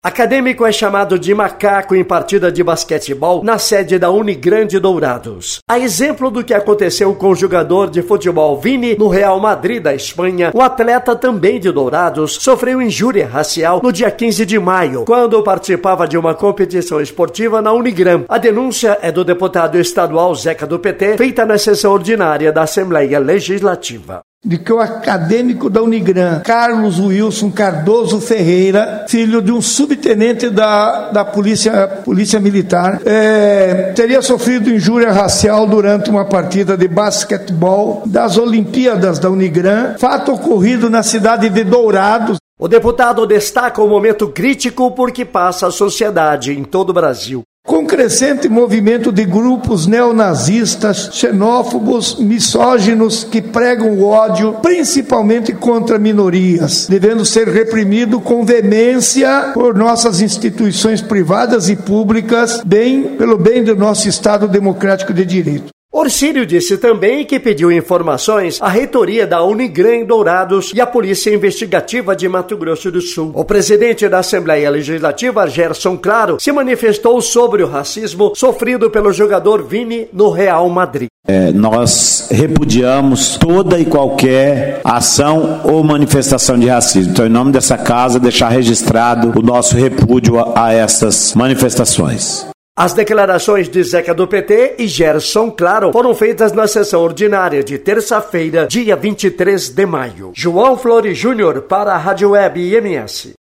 Acadêmico é chamado de macaco em partida de basquetebol na sede da Unigrande Dourados. A exemplo do que aconteceu com o jogador de futebol Vini no Real Madrid da Espanha, o atleta também de Dourados sofreu injúria racial no dia 15 de maio, quando participava de uma competição esportiva na Unigran. A denúncia é do deputado estadual Zeca do PT, feita na sessão ordinária da Assembleia Legislativa. De que o acadêmico da Unigran, Carlos Wilson Cardoso Ferreira, filho de um subtenente da polícia militar, teria sofrido injúria racial durante uma partida de basquetebol das Olimpíadas da Unigran, fato ocorrido na cidade de Dourados. O deputado destaca o momento crítico por que passa a sociedade em todo o Brasil. Com crescente movimento de grupos neonazistas, xenófobos, misóginos que pregam o ódio, principalmente contra minorias, devendo ser reprimido com veemência por nossas instituições privadas e públicas, pelo bem do nosso Estado democrático de direito. Orsílio disse também que pediu informações à reitoria da Unigran em Dourados e à Polícia Investigativa de Mato Grosso do Sul. O presidente da Assembleia Legislativa, Gerson Claro, se manifestou sobre o racismo sofrido pelo jogador Vini no Real Madrid. Nós repudiamos toda e qualquer ação ou manifestação de racismo. Então, em nome dessa casa, deixar registrado o nosso repúdio a essas manifestações. As declarações de Zeca do PT e Gerson Claro foram feitas na sessão ordinária de terça-feira, dia 23 de maio. João Flores Júnior para a Rádio Web IMS.